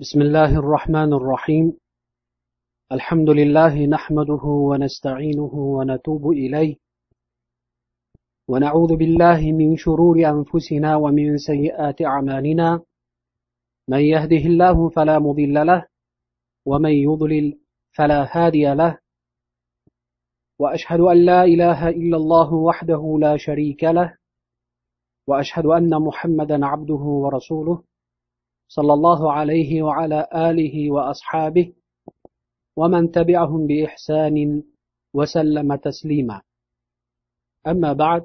بسم الله الرحمن الرحيم الحمد لله نحمده ونستعينه ونتوب إليه ونعوذ بالله من شرور أنفسنا ومن سيئات أعمالنا من يهده الله فلا مضل له ومن يضلل فلا هادي له وأشهد أن لا إله إلا الله وحده لا شريك له وأشهد أن محمدا عبده ورسوله صلى الله عليه وعلى آله وأصحابه ومن تبعهم بإحسان وسلم تسليما أما بعد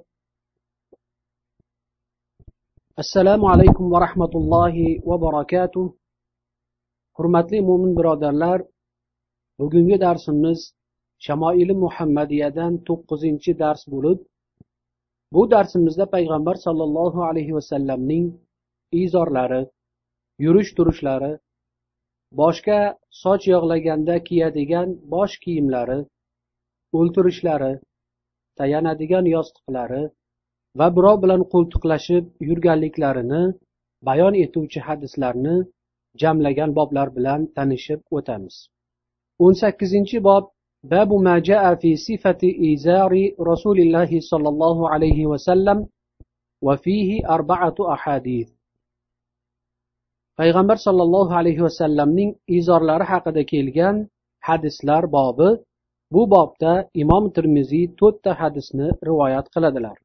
السلام عليكم ورحمة الله وبركاته hurmatli mo'min birodarlar, bugungi darsimiz Shamoili Muhammadiyadan 9-dars bo'lib, bu darsimizda payg'ambar sollallohu alayhi vasallamning izorlari, yurish turishlari, boshga soch yog'laganda kiyadigan bosh kiyimlari, o'ltirishlari, tayanadigan yostiqlari va birov bilan qo'ltiqlashib yurganliklarini bayon etuvchi hadislarni jamlagan boblar bilan tanishib o'tamiz. 18-bob Babu ma jaa fi sifati izari Rasulillah sallallohu alayhi vasallam va fihi 4 ahadith. Payg'ambar sollallohu alayhi vasallamning izorlari haqida kelgan hadislar bobi. Bu bobda Imom Tirmiziy 4 ta hadisni rivoyat qiladilar.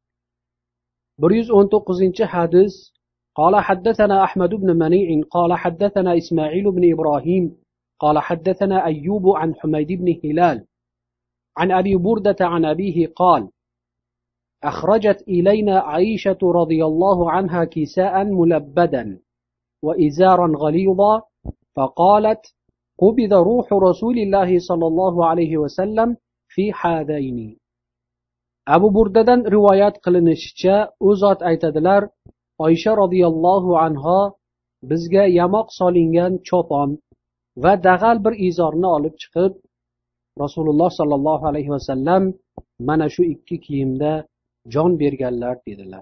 119-hadis: قال حدثنا أحمد بن منيع قال حدثنا إسماعيل بن إبراهيم قال حدثنا أيوب عن حميد بن هلال عن أبي بردة عن أبيه قال: أخرجت إلينا عائشة رضي الله عنها كساء ملبدا وإزارا غليظا فقالت: قبض روح رسول الله صلى الله عليه وسلم في هذين. Abu Burdadan rivoyat qilinishicha, u zot aytadilar: Oysha radhiyallohu anha bizga yamoq solingan chopon va dag'al bir izorni olib chiqib, Rasululloh sallallohu alayhi vasallam mana shu 2 kiyimda jon berganlar dedilar.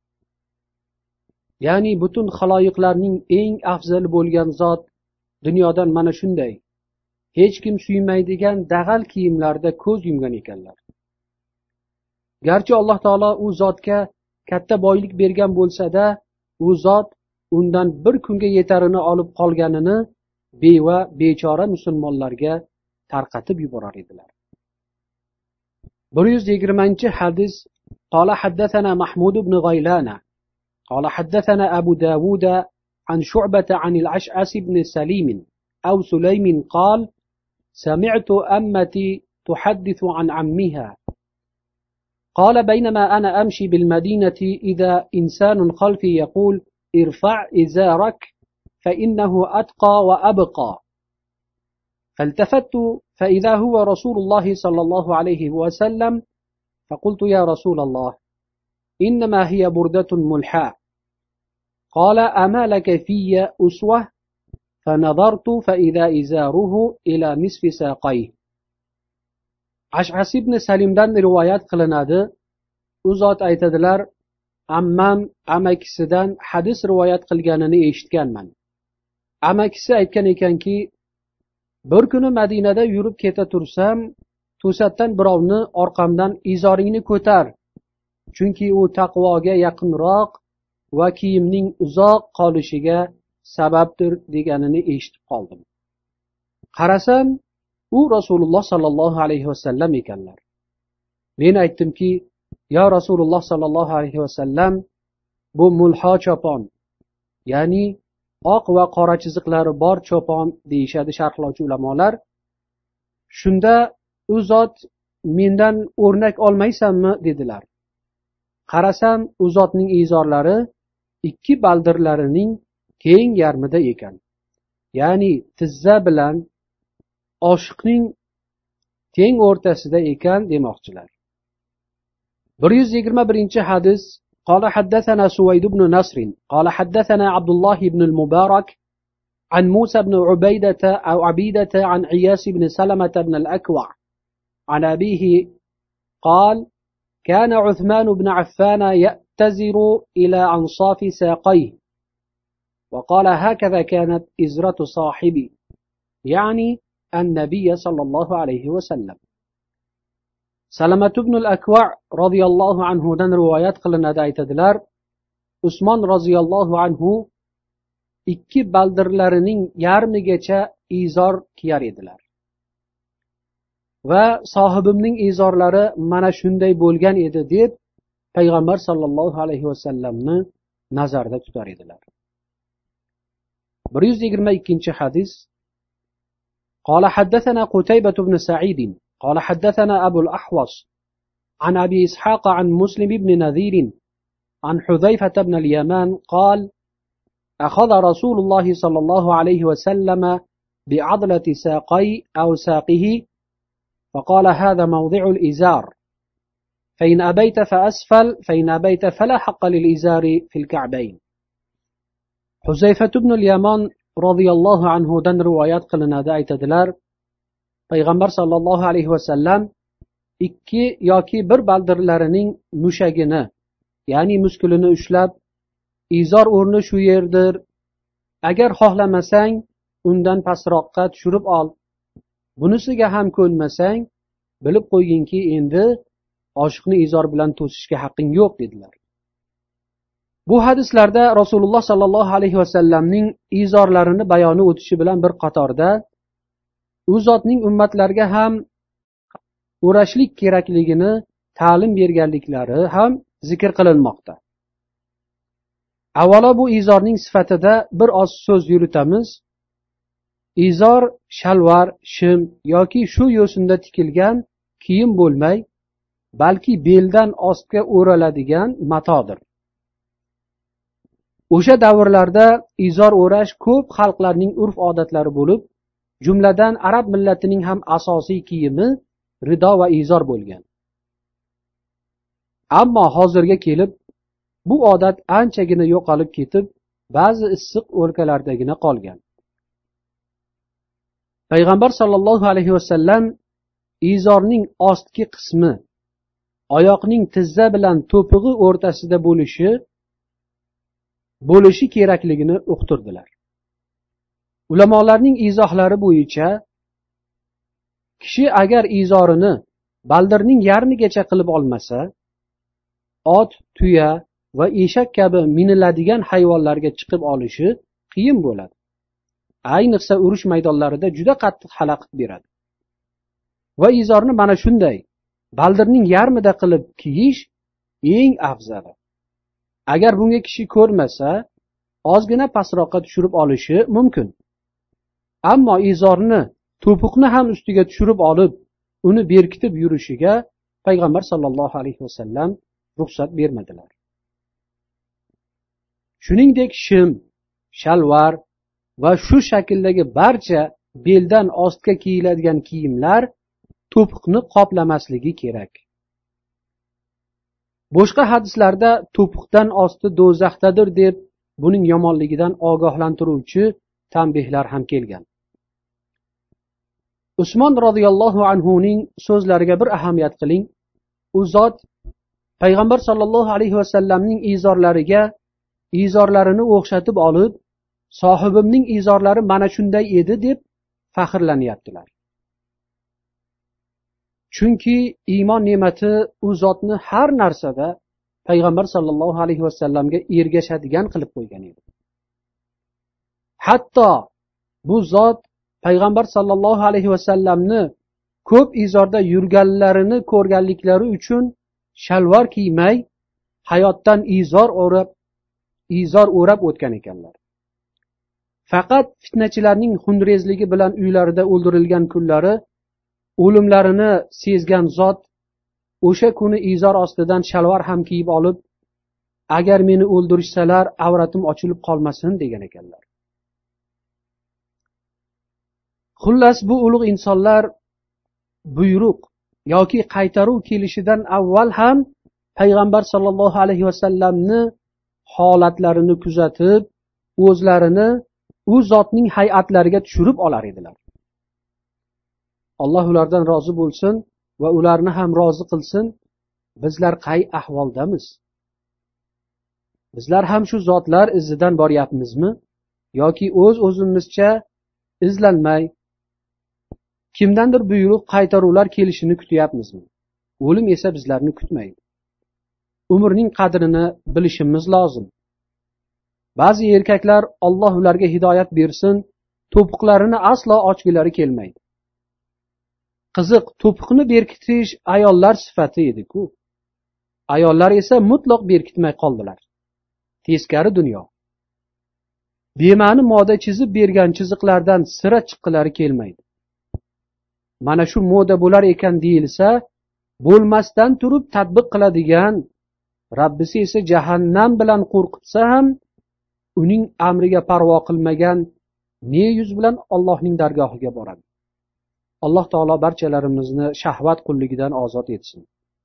Ya'ni butun xaloyiqlarning eng afzali bo'lgan zot dunyodan mana shunday hech kim suymaydigan dag'al kiyimlarda ko'z yumgan ekanlar. Garchi Alloh taolo u zotga katta boylik bergan bo'lsa-da, u zot undan bir kunga yetarini olib qolganini beva, bechora musulmonlarga tarqatib yuborar edilar. 120-hadis: قال حدثنا محمود بن غيلان قال حدثنا أبو داود عن شعبة عن الأشعث بن سليم أو سليم قال: سمعت أمتي تحدث عن عمها قال: بينما أنا أمشي بالمدينة إذا إنسان خلفي يقول: ارفع إزارك فإنه أتقى وأبقى. فالتفت فإذا هو رسول الله صلى الله عليه وسلم، فقلت: يا رسول الله، إنما هي بردة ملحاء. قال: أما لك في أسوة؟ فنظرت فإذا إزاره إلى نصف ساقيه. Ash'as ibn Salimdan rivoyat qilinadi. U zot aytadilar: ammam amakisidan hadis rivoyat qilganini eshitganman. Amakisi aytgan ekanki, bir kuni Madinada yurib keta tursam, to'satdan birovni orqamdan izoringni ko'tar, chunki u taqvoga yaqinroq va kiyimning uzoq qolishiga sababdir deganini eshitib qoldim. Qarasam, u Rasululloh sallallohu alayhi vasallam ekanlar. Men aytdimki: "Ya Rasululloh sallallohu alayhi vasallam, bu mulho chopon, ya'ni oq va qora chiziqlari bor chopon deyshadi sharhlovchi ulamolar. Shunda u zot mendan o'rnak olmaysanmi?" dedilar. Qarasam, u zotning izorlari 2 baldirlarining keng yarmida ekan. Ya'ni tizza bilan oshiqning teng o'rtasida ekan demoqchilar. 121-hadis: قال حدثنا سويد بن نصر قال حدثنا عبد الله بن المبارك عن موسى بن عبيدة عن عياس بن سلمة بن الأكوع عن أبيه قال: كان عثمان بن عفان يأتزر إلى أنصاف ساقيه وقال هكذا كانت إزرة صاحبي يعني النبي صلى الله عليه وسلم. Salamat ibn al-Akwa radhiyallohu anhu dan rivoyat qilinadi, aytadilar, Usmon roziyallohu anhu ikki baldirlarining yarmigacha izor kiyar edilar. Va sohibimning izorlari mana shunday bo'lgan edi deb payg'ambar sollallohu alayhi vasallamni nazarda tutar edilar. 122 hadis. قال حدثنا قتيبة بن سعيد قال حدثنا أبو الأحوص عن أبي إسحاق عن مسلم بن نذير عن حذيفة بن اليمان قال أخذ رسول الله صلى الله عليه وسلم بعضلة ساقي أو ساقه فقال هذا موضع الإزار فإن أبيت فأسفل فإن أبيت فلا حق للإزار في الكعبين. حذيفة بن اليمان roziyallohu anhudan rivoyat qilinadi, aytadilar, payg'ambar sollallohu alayhi vasallam ikki yoki bir baldirlarining mushagini, ya'ni muskulini ushlab, izor o'rni shu yerdir, agar xohlamasang undan pastroqqa tushirib ol, bunisiga ham ko'nmasang bilib qo'yginki endi oshiqni izor bilan to'sishga haqqing yo'q, dedilar. Bu hadislarda Rasululloh sallallohu alayhi vasallamning izorlarini bayoni o'tishi bilan bir qatorda u zotning ummatlarga ham o'rashlik kerakligini ta'lim berganliklari ham zikr qilinmoqda. Avvalo bu izorning sifatida bir oz so'z yuritamiz. Izor shalvar, shim yoki shu yo'sinda tikilgan kiyim bo'lmay, balki beldan ostga o'raladigan matodir. O'sha davrlarda izor o'rash ko'p xalqlarning urf-odatlari bo'lib, jumladan arab millatining ham asosiy kiyimi rido va izor bo'lgan. Ammo hozirga kelib bu odat anchagina yo'qolib ketib, ba'zi issiq o'lkalardagina qolgan. Payg'ambar sollallohu alayhi vasallam izorning ostki qismi oyoqning tizza bilan to'pig'i o'rtasida bo'lishi kerakligini uqtirdilar. Ulamolarning izohlari bo'yicha kishi agar izorini baldirning yarmigacha qilib olmasa, ot, tuya va eshak kabi miniladigan hayvonlarga chiqib olishi qiyin bo'ladi. Ayniqsa urush maydonlarida juda qattiq xalaqit beradi. Va izorni mana shunday baldirning yarmida qilib kiyish eng afzali. Agar bunga kishi ko'rmasa, ozgina pastroqqa tushirib olishi mumkin. Ammo izorni to'piqni ham ustiga tushirib olib, uni berkitib yurishiga payg'ambar sollallohu alayhi vasallam ruxsat bermadilar. Shuningdek, shim, shalvar va shu shakldagi barcha beldan ostga kiyiladigan kiyimlar to'piqni qoplamasligi kerak. Boshqa hadislarda to'piqdan osti do'zaxdadir deb buning yomonligidan ogohlantiruvchi tanbehlar ham kelgan. Usmon roziyallohu anhuning so'zlariga bir ahamiyat qiling. U zot payg'ambar sollallohu alayhi vasallamning izorlarini o'xshatib olib, sohibimning izorlari mana shunday edi deb faxrlanyaptilar. Chunki iymon ne'mati u zotni har narsada payg'ambar sollallohu alayhi vasallamga ergashadigan qilib qo'ygan edi. Hatto bu zot payg'ambar sollallohu alayhi vasallamni ko'p izorda yurganlarini ko'rganliklari uchun shalvar kiymay, hayotdan izor o'rab o'tgan ekanlar. Faqat fitnachilarning xunrezligi bilan uylarida o'ldirilgan kunlari o'limlarini sezgan zot o'sha kuni izor ostidan shalvar ham kiyib olib, agar meni o'ldirishsalar avratim ochilib qolmasin degan ekanlar. Xullas, bu ulug' insonlar buyruq yoki qaytaruv kelishidan avval ham payg'ambar sollallohu alayhi vasallamni holatlarini kuzatib, o'zlarini u zotning hay'atlariga tushirib olar edilar. Alloh ulardan rozi bo'lsin va ularni ham rozi qilsin. Bizlar qay ahvoldamiz? Bizlar ham shu zotlar izidan boryapmizmi? yoki o'zimizcha izlanmay kimdandir buyruq qaytaruvlar kelishini kutyapmizmi? O'lim esa bizlarni kutmaydi. Umrning qadrini bilishimiz lozim. Ba'zi erkaklar Alloh ularga hidoyat bersin, to'piqlarini aslo ochgilari kelmaydi. Qiziq, to'piqni berkitish ayollar sifati edi-ku. Ayollar esa mutlaq berkitmay qoldilar. Teskari dunyo. Bema'ni moda chizib bergan chiziqlardan sira chiqqilari kelmaydi. Mana shu moda bo'lar ekan deyilsa, bo'lmasdan turib tatbiq qiladigan, Rabbisi esa jahannam bilan qo'rqitsa ham uning amriga parvo qilmagan ne yuz bilan Allohning dargohiga boradi. Alloh taolo barchalarimizni shahvat qulligidan ozod etsin.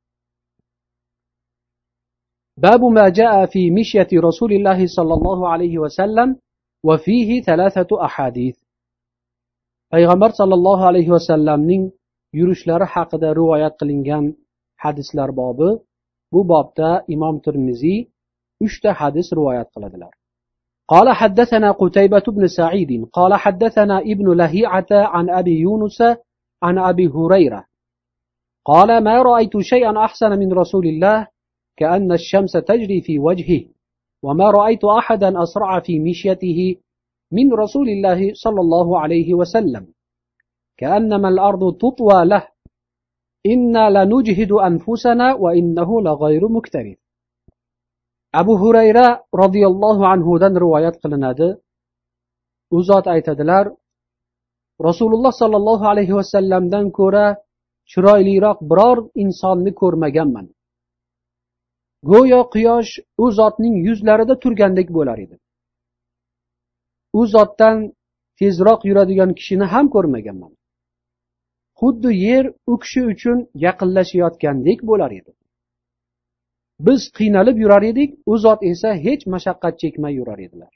Babu ma jaa fi mishyati Rasulilloh sallallohu alayhi va sallam va fihi thalathatu ahadith. Payg'ambar sallallohu alayhi va sallamning yurishlari haqida rivoyat qilingan hadislar bobi. Bu bobda Imom Tirmiziy 3 ta hadis rivoyat qiladilar. قال حدثنا قتيبة بن سعيد قال حدثنا ابن لهيعة عن أبي يونس عن أبي هريرة قال ما رأيت شيئا أحسن من رسول الله كأن الشمس تجري في وجهه وما رأيت أحدا أسرع في مشيته من رسول الله صلى الله عليه وسلم كأنما الأرض تطوى له إنا لنجهد أنفسنا وإنه لغير مكترث. Abu Hurayra radhiyallohu anhudan rivoyat qilinadi. U zot aytadilar, Rasululloh sallallohu alayhi vasallamdan ko'ra chiroyliroq biror insonni ko'rmaganman. Go'yo quyosh u zotning yuzlarida turgandek bo'lar edi. U zotdan tezroq yuradigan kishini ham ko'rmaganman. Xuddi yer u kishi uchun yaqinlashayotgandek bo'lar edi. Biz qiynalib yurar edik, u zot esa hech mashaqqat chekmay yurar edilar.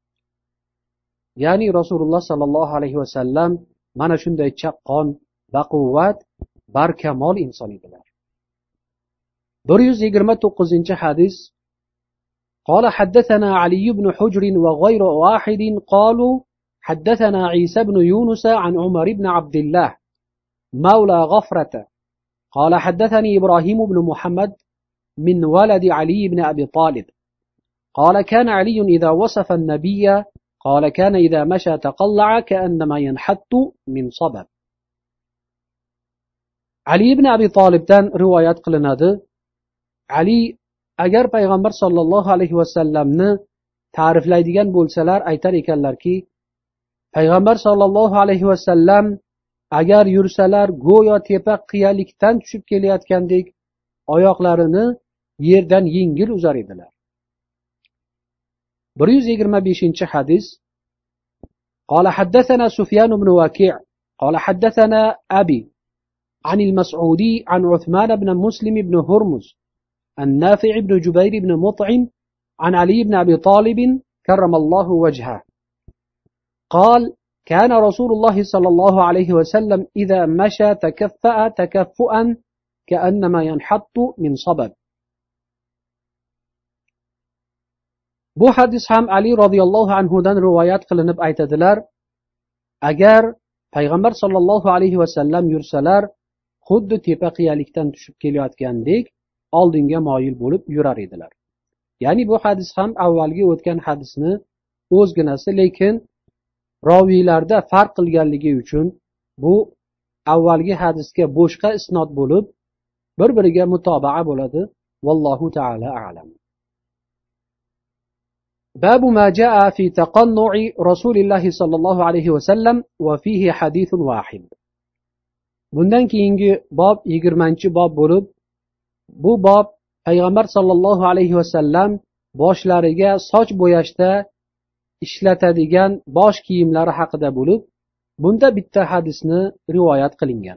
Ya'ni Rasululloh sallallohu alayhi vasallam mana shunday chaqqon, baquvvat, barkamol inson edilar. 129-hadis. قال حدثنا علي بن حجر وغير واحد قالوا حدثنا عيسى بن يونس عن عمر بن عبد الله مولى غفرة قال حدثني إبراهيم بن محمد من ولد علي بن أبي طالب قال كان علي إذا وصف النبي قال كان إذا مشى تقلع كأنما ينحط من صبب. Ali ibn Abi Talibdan rivoyat qilinadi. Ali agar payg'ambar sollallohu alayhi vasallamni ta'riflaydigan bo'lsalar aytar ekanlarki, payg'ambar sollallohu alayhi vasallam agar yursalar go'yo tepa qiyalikdan tushib kelayotgandek oyoqlarini yerdan yengil uzar edilar. 125-hadis. قال حدثنا سفيان بن وكيع قال حدثنا أبي عن المسعودي عن عثمان بن مسلم بن هرمز النافع بن جبير بن مطعم عن علي بن أبي طالب كرم الله وجهه قال كان رسول الله صلى الله عليه وسلم إذا مشى تكفأ تكفؤا كأنما ينحط من صبب. Bu hadis ham Ali radhiyallohu anhudan rivoyat qilinib aytadilar, agar payg'ambar sollallohu alayhi vasallam yursalar xuddi tepa qiyalikdan tushib kelayotgandek oldinga moyil bo'lib yurar edilar. Ya'ni bu hadis ham avvalgi o'tgan hadisni o'zginasi, lekin roviylarda farq qilganligi uchun bu avvalgi hadisga boshqa isnod bo'lib bir-biriga mutobaa bo'ladi. Vallohu taala a'lam. باب ما جاء في تقنع رسول الله صلى الله عليه وسلم وفيه حديث واحد. Bundan keyingi bob 20-bob bo'lib, bu bob payg'ambar sollallohu alayhi vasallam boshlariga soch bo'yashda ishlatadigan bosh kiyimlari haqida bo'lib, bunda bitta hadisni rivoyat qilingan.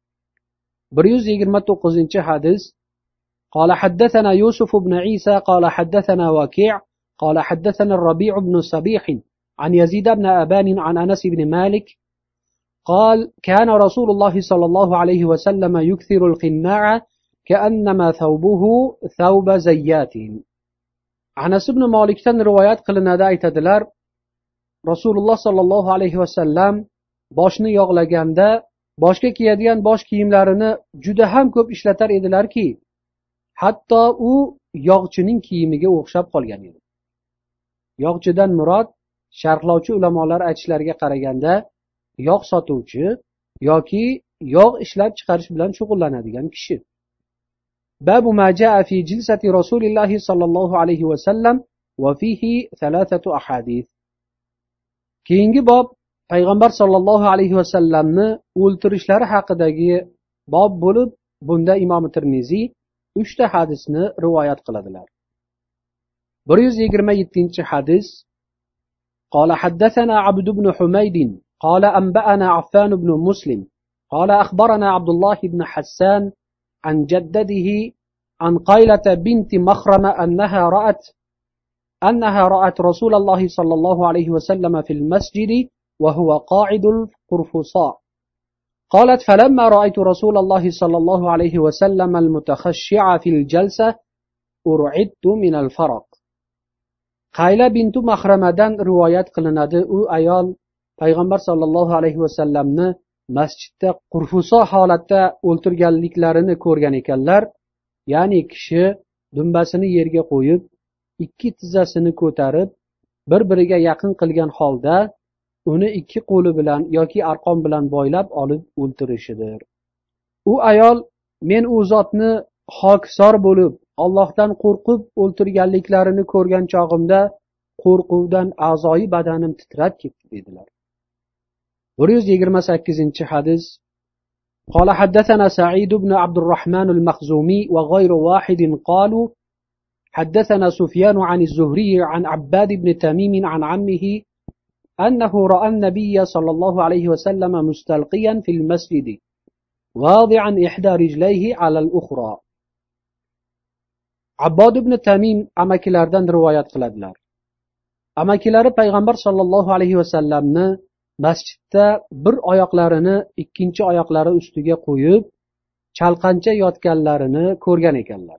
129-hadis. قال حدثنا يوسف بن عيسى قال حدثنا وكيع قال حدثنا الربيع بن صبيح عن يزيد بن أبان عن أنس بن مالك قال كان رسول الله صلى الله عليه وسلم يكثر القناع كأنما ثوبه ثوب زيات. Anas ibn Malikdan rivoyat qilinadi, aytadilar, Rasululloh sollallohu alayhi vasallam boshni yog'laganda boshga kiyadigan bosh kiyimlarini juda ham ko'p ishlatar edilarki, hatto u yog'chining kiyimiga o'xshab qolgan edi. Yog'chidan murod sharhlovchi ulamolar aytishlariga qaraganda yog' sotuvchi yoki yog' ishlab chiqarish bilan shug'ullanadigan kishi. Babu ma jaa fi jilsati Rasulillahi sallallohu alayhi vasallam va fihi thalathatu ahadith. Keyingi bob payg'ambar sollallohu alayhi vasallamni o'ltirishlari haqidagi bob bo'lib, bunda Imom Tirmiziy 3 ta hadisni rivoyat qiladilar. 127 hadis. قال حدثنا عبد بن حميد قال أنبأنا عفان بن مسلم قال أخبرنا عبد الله بن حسان عن جدته عن قيلة بنت مخرمة أنها رأت رسول الله صلى الله عليه وسلم في المسجد وهو قاعد القرفصاء. قالت فلما رأيت رسول الله صلى الله عليه وسلم المتخشع في الجلسة أرعدت من الفرق. Qayla bintu Mahramadan rivoyat qilinadi. U ayol payg'ambar sollallohu alayhi vasallamni masjidda qurfuso holatda o'ltirganliklarini ko'rgan ekanlar. Ya'ni kishi dumbasini yerga qo'yib, ikki tizzasini ko'tarib, bir-biriga yaqin qilgan holda uni ikki qo'li bilan yoki arqon bilan boylab olib o'ltirishidir. U ayol men u zotni hokisor bo'lib, Allohdan qo'rqib o'ltirganliklarini ko'rgan chog'imda qo'rquvdan a'zoyi badanim titrab ketdi dedilar. 128 hadis. قال حدثنا سعيد بن عبد الرحمن المخزومي وغير واحد قالوا حدثنا سفيان عن الزهري عن عباد بن تميم عن عمه أنه رأى النبي صلى الله عليه وسلم مستلقيا في المسجد واضعا إحدى رجليه على الأخرى. Abbod ibn Tamim amakilardan rivoyat qiladilar. Amakilari payg'ambar sollallohu alayhi vasallamni masjidda bir oyoqlarini ikkinchi oyoqlari ustiga qo'yib, chalqancha yotganlarini ko'rgan ekanlar.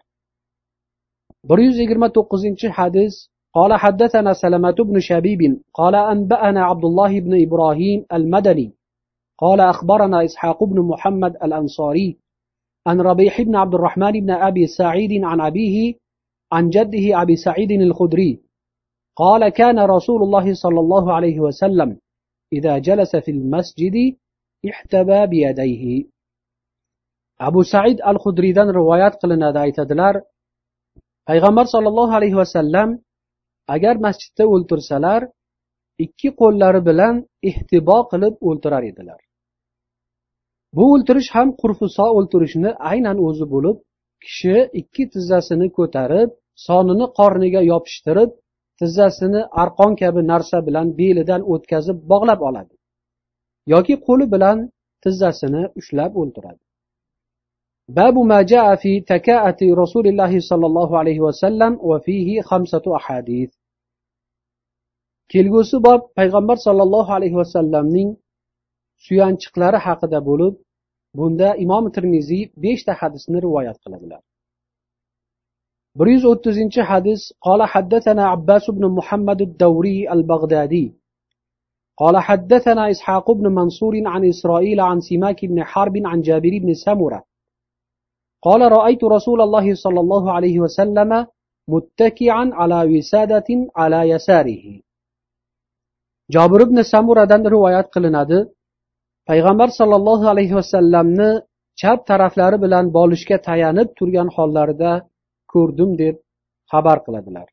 129 hadis. قال حدثنا سلمة بن شبيب قال أنبأنا عبد الله بن إبراهيم المدني قال أخبرنا إسحاق بن محمد الأنصاري عن ربيح بن عبد الرحمن بن أبي سعيد عن أبيه عن جده أبي سعيد الخدري قال كان رسول الله صلى الله عليه وسلم إذا جلس في المسجد احتبى بيديه. أبو سعيد الخدري دان روايات قلنا دايتدلار payg'ambar sollallohu alayhi vasallam agar masjidda o'ltirsalar ikki qo'llari bilan ihtibo qilib o'ltirar edilar. Bu o'ltirish ham qurfuso o'ltirishni aynan o'zi bo'lib, kishi ikki tizzasini ko'tarib, sonini qorniga yopishtirib, tizzasini arqon kabi narsa bilan belidan o'tkazib bog'lab oladi. Yoki qo'li bilan tizzasini ushlab o'ltiradi. Babu ma jaa fi takaati Rasulillahi sallallohu alayhi vasallam va fihi 5 ahadith. Kelgusi bob payg'ambar sollallohu alayhi vasallamning suyanchiqlari haqida bo'lib, bunda Imom Tirmiziy 5 ta hadisni rivoyat qiladilar. 130 hadis. Qala haddathana Abbas ibn Muhammad ad-Dawri al-Baghdadi قال حدثنا إسحاق بن منصور عن إسرائيل عن سماك بن حرب عن جابر بن سمرة قال رأيت رسول الله صلى الله عليه وسلم متكئا على وسادة على يساره. Jabir ibn Samuradan rivoyat qilinadi. Payg'ambar sollallohu alayhi vasallamni chap taraflari bilan bolishga tayanib turgan hollarida ko'rdim deb xabar qiladilar.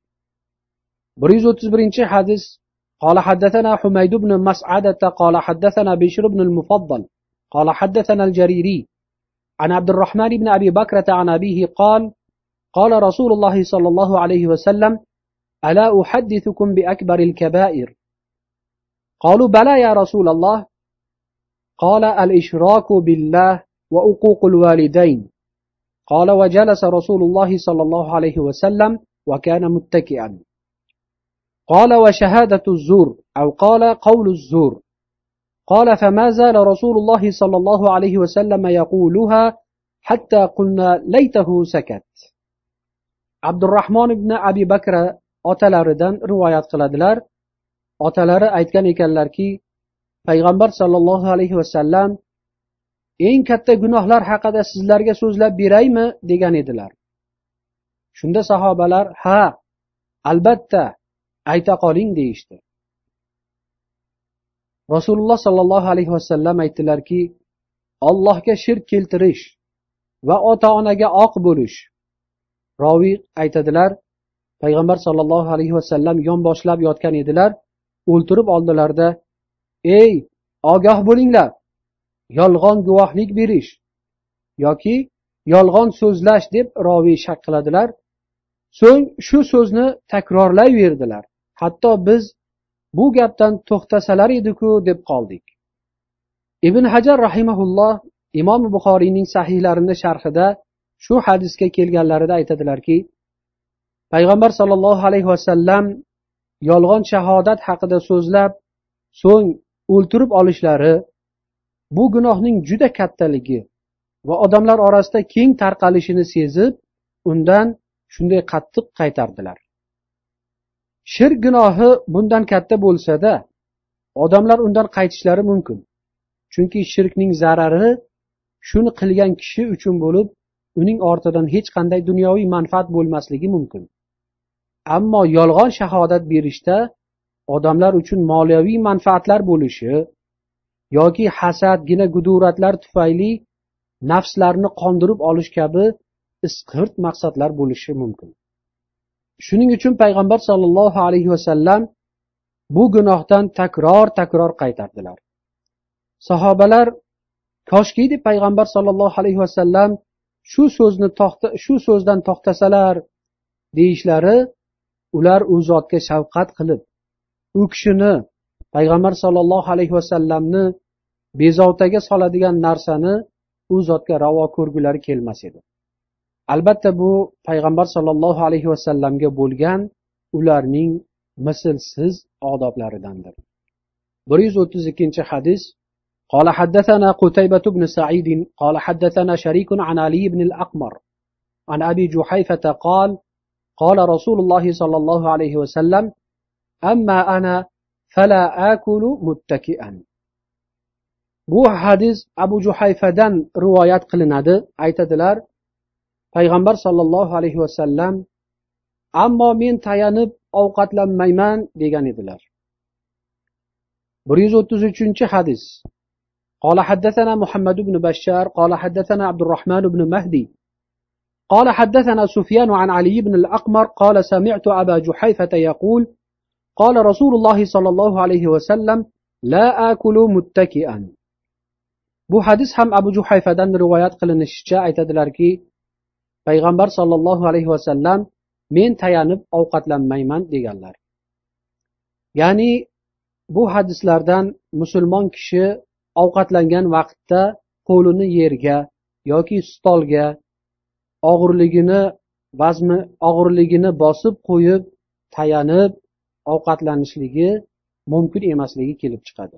131 hadis. قال حدثنا حميد بن مسعدة قال حدثنا بشر بن المفضل قال حدثنا الجريري عن عبد الرحمن بن أبي بكرة عن أبيه قال قال رسول الله صلى الله عليه وسلم ألا أحدثكم بأكبر الكبائر قالوا بلى يا رسول الله قال الإشراك بالله وعقوق الوالدين قال وجلس رسول الله صلى الله عليه وسلم وكان متكئا قال وشهادة الزور أو قال قول الزور قال فما زال رسول الله صلى الله عليه وسلم يقولها حتى قلنا ليته سكت. عبد الرحمن ibn Abi Bakra otalaridan rivoyat qiladilar. otalari aytgan ekanlarki, payg'ambar sollallohu alayhi vasallam eng katta gunohlar haqida sizlarga so'zlab beraymi degan edilar. Shunda sahobalar ha, albatta, ayta qoling deyishdi. Rasululloh sollallohu alayhi vasallam aytdilarki, Allohga shirk keltirish va ota-onaga oq bo'lish. Roviy aytadilar, payg'ambar sollallohu alayhi vasallam yonboshlab yotgan edilar, o'ltirib oldilarda, ey, ogoh bo'linglar, yolg'on guvohlik berish yoki yolg'on so'zlash deb roviy shak qiladilar. So'ng shu so'zni takrorlayverdilar. Hatto biz bu gapdan to'xtasalar edi-ku deb qoldik. Ibn Hajar rahimahulloh Imom Buxoriyning sahihlarini sharhida shu hadisga kelganlarida aytadilarki, payg'ambar sollallohu alayhi vasallam yolg'on shahodat haqida so'zlab, so'ng o'ltirib olishlari bu gunohning juda kattaligi va odamlar orasida keng tarqalishini sezib, undan shunday qattiq qaytardilar. Shirk gunohi bundan katta bo'lsa-da, odamlar undan qaytishlari mumkin. Chunki shirkning zarari shuni qilgan kishi uchun bo'lib, uning ortidan hech qanday dunyoviy manfaat bo'lmasligi mumkin. Ammo yolg'on shahodat berishda odamlar uchun moliyaviy manfaatlar bo'lishi yoki hasad, gina guduratlar tufayli nafslarni qondirib olish kabi isqirt maqsadlar bo'lishi mumkin. Shuning uchun payg'ambar sollallohu alayhi vasallam bu gunohdan takror qaytardilar. Sahobalar koshki deb payg'ambar sollallohu alayhi vasallam shu so'zdan to'xtasalar deyishlari, ular u zotga shafqat qilib, u kishini payg'ambar sollallohu alayhi vasallamni bezovtaga soladigan narsani u zotga ravo ko'rgulari kelmas edi. Albatta bu payg'ambar sollallohu alayhi vasallamga bo'lgan ularning mislsiz odoblaridandir. 132 hadis. قال حدثنا قتيبة بن سعيد قال حدثنا شريك عن علي بن الأقمر عن أبي جحيفة قال قال رسول الله صلى الله عليه وسلم أما أنا فلا آكل متكئا. Bu hadis Abu Juhayfadan rivoyat qilinadi. Aytadilar, payg'ambar sollallohu alayhi vasallam ammo men tayanib ovqatlanmayman degan edilar. 133 hadis. قال حدثنا محمد بن بشار قال حدثنا عبد الرحمن بن مهدي قال حدثنا سفيان عن علي بن الأقمر قال سمعت أبا جحيفة يقول قال رسول الله صلى الله عليه وسلم لا آكل متكئا. Bu hadis ham Abu Juhayfadan rivoyat qilinishicha aytadilarki, payg'ambar sollallohu alayhi vasallam men tayanib ovqatlanmayman deganlar. Ya'ni bu hadislardan musulmon kishi ovqatlangan vaqtda qo'lini yerga yoki stolga og'irligini bosib qo'yib tayanib ovqatlanishligi mumkin emasligi kelib chiqadi.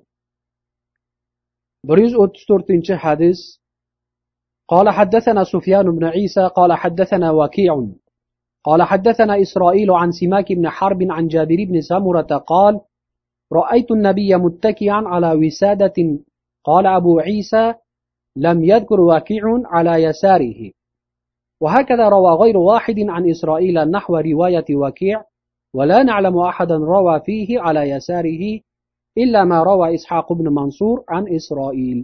134 hadis. قال حدثنا سفيان بن عيسى قال حدثنا وكيع قال حدثنا إسرائيل عن سماك بن حرب عن جابر بن سمرة قال رأيت النبي متكئا على وسادة قال أبو عيسى لم يذكر وكيع على يساره. وهكذا روى غير واحد عن إسرائيل نحو رواية وكيع ولا نعلم أحدا روى فيه على يساره إلا ما روى إسحاق بن منصور عن إسرائيل.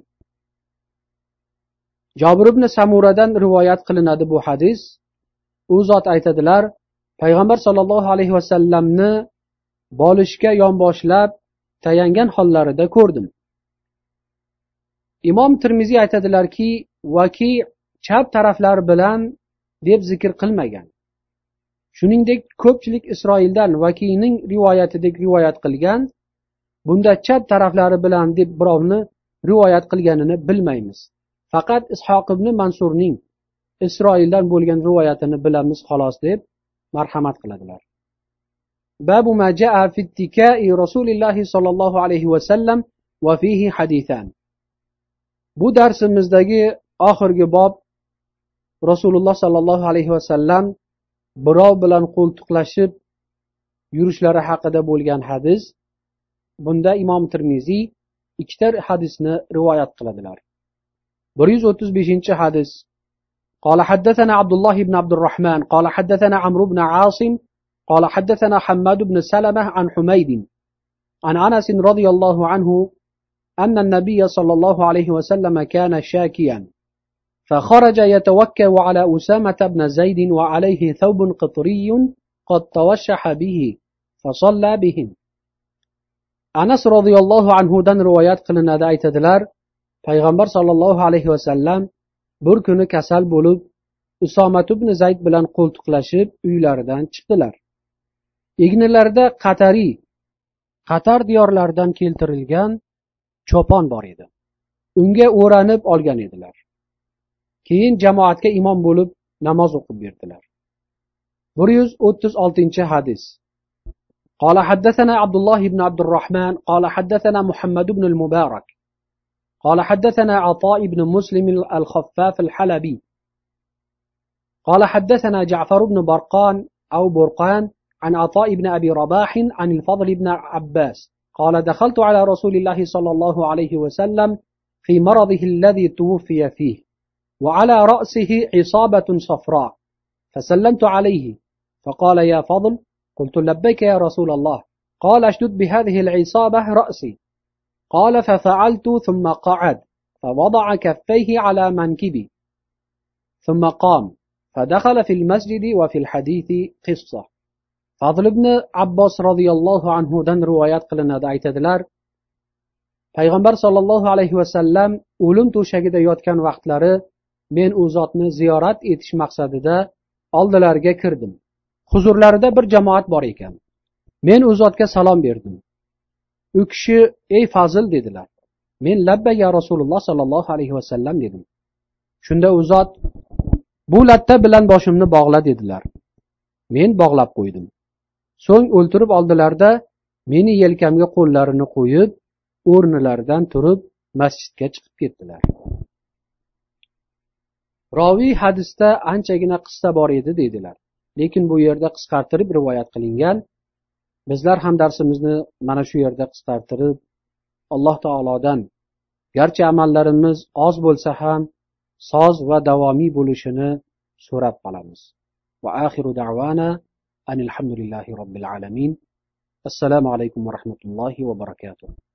Jabir ibn Samuradan rivoyat qilinadi bu hadis. U zot aytadilar, payg'ambar sollallohu alayhi vasallamni bolishga yonboshlab tayangan hollarida ko'rdim. Imom Tirmiziy aytadilarki, Vaki chap taraflar bilan deb zikr qilmagan. Shuningdek, ko'pchilik Isroildan Vakining rivoyatidek rivoyat qilgan. Bunda chap taraflari bilan deb birovni rivoyat qilganini bilmaymiz. Faqat Ishoq ibn Mansurning Isroildan bo'lgan rivoyatini bilamiz xolos deb marhamat qiladilar. Babu ma jaa fi ittika'i Rasulilloh sollallohu alayhi vasallam va fihi hadithan. Bu darsimizdagi oxirgi bob Rasululloh sollallohu alayhi vasallam birov bilan qo'ltiqlashib yurishlari haqida bo'lgan hadis bunda imom Tirmiziy ikkita hadisni rivoyat qiladilar. 135 hadis. قال حدثنا عبد الله بن عبد الرحمن قال حدثنا عمرو بن عاصم قال حدثنا حماد بن سلمة عن حميد عن أنس رضي الله عنه أن النبي صلى الله عليه وسلم كان شاكيا فخرج يتوكل على أسامة بن زيد وعليه ثوب قطري قد توشح به فصلى بهم. Anas roziyallohu anhudan rivoyat qilinadi, aytadilar, payg'ambar sollallohu alayhi vasallam bir kuni kasal bo'lib, Usomat ibn Zayd bilan qo'ltiqlashib uylaridan chiqdilar. Egnilarda Qatar diyorlaridan keltirilgan cho'pon bor edi. Unga o'ranib olgan edilar. Keyin jamoatga imom bo'lib namoz o'qib berdilar. 136 hadis. قال حدثنا عبد الله بن عبد الرحمن قال حدثنا محمد بن المبارك قال حدثنا عطاء بن مسلم الخفاف الحلبي قال حدثنا جعفر بن برقان عن عطاء بن أبي رباح عن الفضل بن عباس قال دخلت على رسول الله صلى الله عليه وسلم في مرضه الذي توفي فيه وعلى رأسه عصابة صفراء فسلمت عليه فقال يا فضل قلت لبيك يا رسول الله قال اشدد بهذه العصابة رأسي قال ففعلت ثم قعد فوضع كفيه على منكبي ثم قام فدخل في المسجد وفي الحديث قصة. Fadl ibn Abbos radhiyallohu anhudan rivoyat qilinadi, aytadilar, payg'ambar sollallohu alayhi vasallam o'lim to'shagida yotgan vaqtlari men u zotni ziyorat etish maqsadida oldilariga kirdim. Huzurlarida bir jamoat bor ekan. Men u zotga salom berdim. U kishi ey Fazil dedilar. Men labba ya Rasululloh sallallohu alayhi vasallam dedim. Shunda u zot bu latta bilan boshimni bog'la dedilar. Men bog'lab qo'ydim. So'ng o'ltirib oldilarda meni yelkamga qo'llarini qo'yib, o'rnilaridan turib masjidga chiqib ketdilar. Roviy hadisda anchagina qissa bor edi dedilar. Lekin bu yerda qisqartirib rivoyat qilingan. Bizlar ham darsimizni mana shu yerda qisqartirib Alloh taolodan garchi amallarimiz oz bo'lsa ham soz va davomiy bo'lishini so'rab qolamiz. Va axiru da'wana anil hamdulillahi robbil alamin. Assalomu alaykum va rahmatullohi va barakatuh.